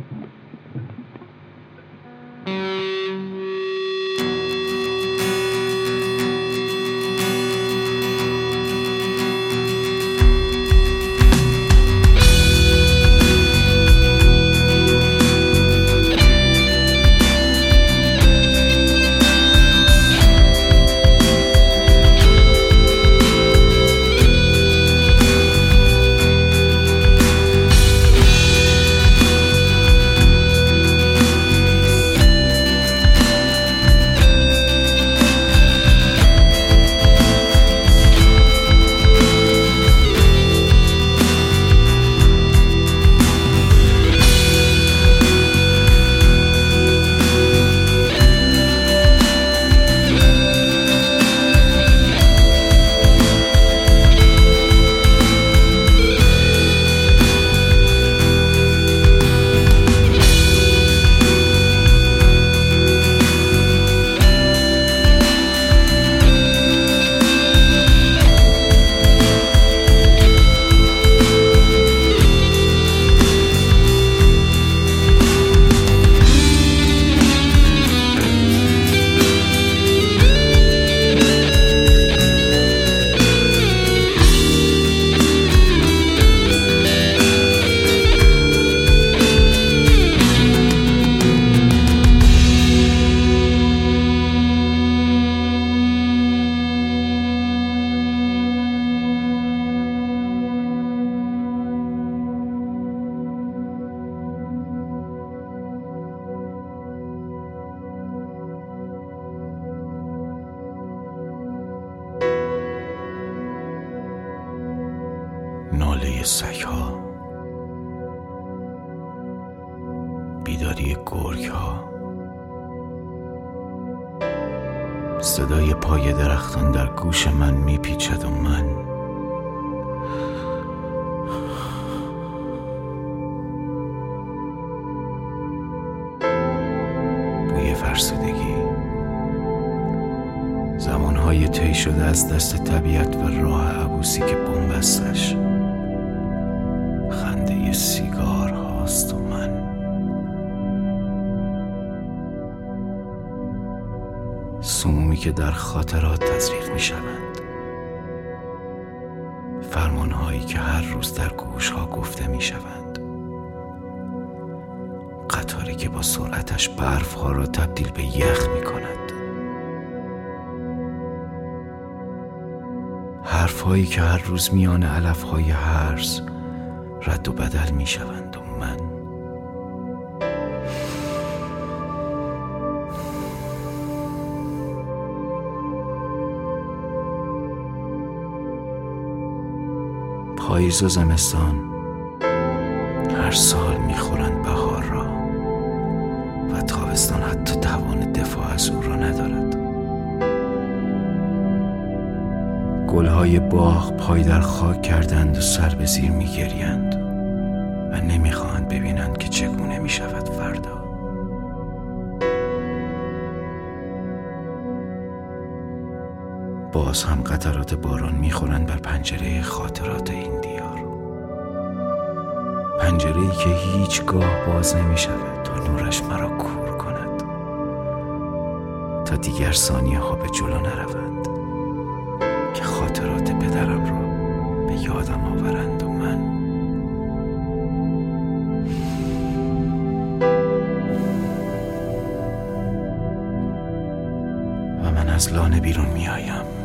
ناله سگ‌ها، بیداری گرگ‌ها، صدای پای درختان در گوش من میپیچد و من بوی فرسودگی، زمانهای طی شده از دست طبیعت و راه عبوسی که بنبستش خنده سیگار هاست و من سمومی که در خاطرات تزریق می شوند، فرمانهایی که هر روز در گوشها گفته می شوند، قطاری که با سرعتش برفها را تبدیل به یخ می کند، حرفهایی که هر روز میان علفهای هرز رد و بدل می شوند و من پاییز و زمستان هر سال میخورند بهار را و تابستان حتی توان دفاع از او را ندارد. گلهای باغ پای در خاک کردند و سر به زیر میگریند و نمیخواهند ببینند که چگونه میشود فردا. باز هم قطرات باران میخورند بر پنجره خاطرات این دیار، پنجره‌ای که هیچگاه باز نمیشود تا نورش مرا کور کند، تا دیگر ثانیه ها به جلو نروند که خاطرات پدرم را به یادم آورند و من از لانه بیرون می آیم.